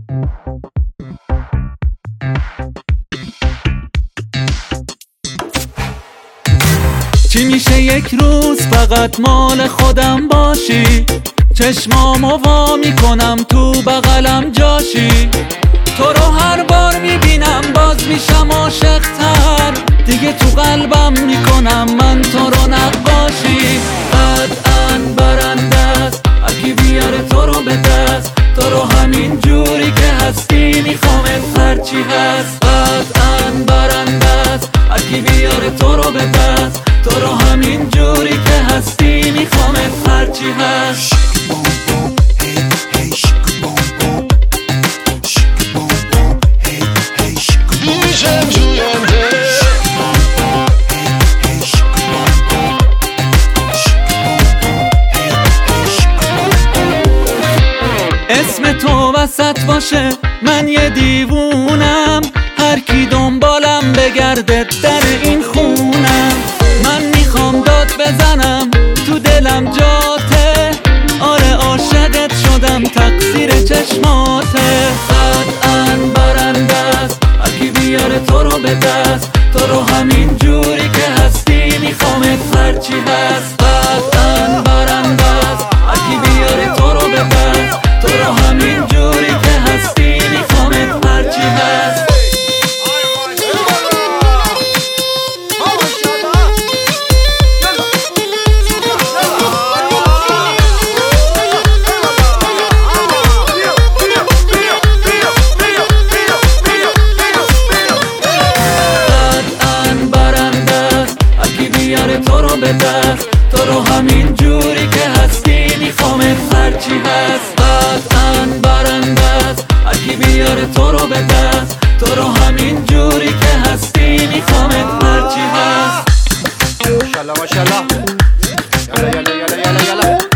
چی میشه یک روز فقط مال خودم باشی؟ چشمامو وا میکنم تو بغلم جاشی. تو رو هر بار میبینم باز میشم عاشق‌تر، دیگه تو قلبم میکنم من تو رو نقاشی. قطعاً برنده است هرکی بیاره تو رو به دست، تو رو همین جوری که هستی میخوامت هرچی هست. قطعاً برنده است هرکی بیاره تو رو به دست، تو رو همین جوری که هستی میخوامت هرچی هست. اسم تو وسط باشه من یه دیوونم، هر کی دنبالم بگرده در این خونم. من میخوام داد بزنم تو دلم جاته، آره عاشقت شدم تقصیر چشماته. قطعاً برنده است هر کی بیاره تو رو به دست، تو رو همین جوری که هستی میخوامت هرچی هست. قطعاً برنده است هر کی بیاره تو رو به دست، تو رو همین جوری که هستی میخوامت هرچی هست. تو رو به دست، تو رو همین جوری که هستی میخوامت هرچی هست. قطعاً برنده است هر کی بیاره تو رو به دست، تو رو همین جوری که هستی میخوامت هرچی هست. ماشاءالله ماشاءالله. یالا یالا یالا یالا یالا.